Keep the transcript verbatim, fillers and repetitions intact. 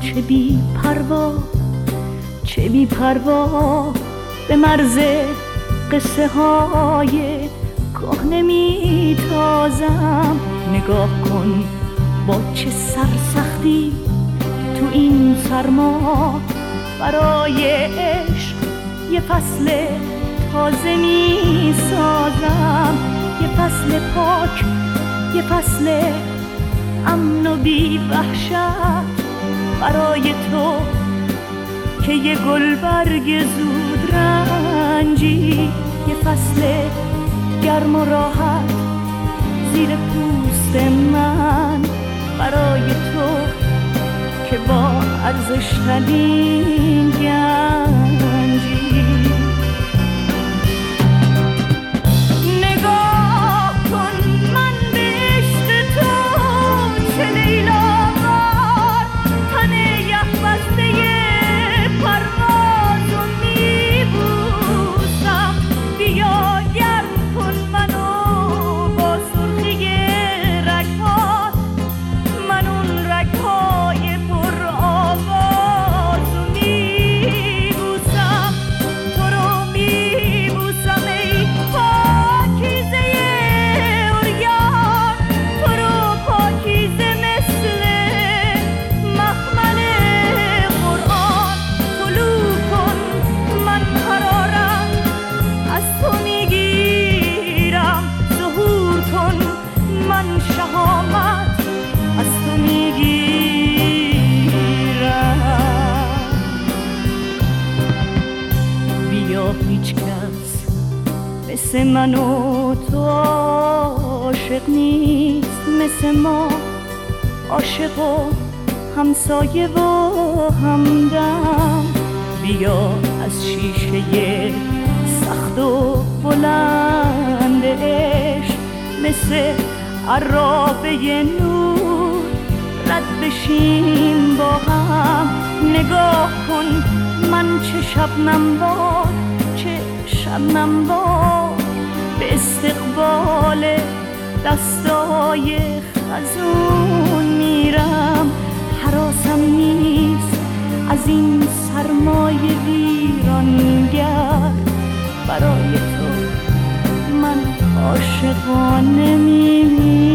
چه بی پروا، چه بی پروا به مرز قصه های کهنه می تازم. نگاه کن با چه سرسختی تو این سرما برای عشق یه فصل تازه می سازم. یه فصل پاک، یه فصل امن و بی وحشت برای تو که یه گلبرگ زود رنجی. یه فصل گرم و راحت زیر پوست من برای تو که با ارزش ترین گنجی. نگاه کن من به عشق تو چه لیلاوار، تن یخ بسته پروازو میبوسم. بیا گرم کن منو با سرخی رگ‌هات، من اون رگ‌های پر آوازو میبوسم. تو رو میبوسم ای پاکیزه عریان، تو رو پاکیزه مثل مخمل قرآن. طلوع کن من قرارم از تو میگیرم، ظهور کن من شهامت از تو میگیرم. بیا هیچ کس مثل من و تو عاشق نیست، مثل ما عاشق و همسایه و همدم. بیا از شیشه سخت و بلند عشق مثل عرابه نور رد بشیم با هم. نگاه کن من چه شبنم باد، چه شبنم باد به استقبال دستای خزون میرم. حراسم نیست از این سرمای ویرانگر، برای تو من عاشقانه میمیرم.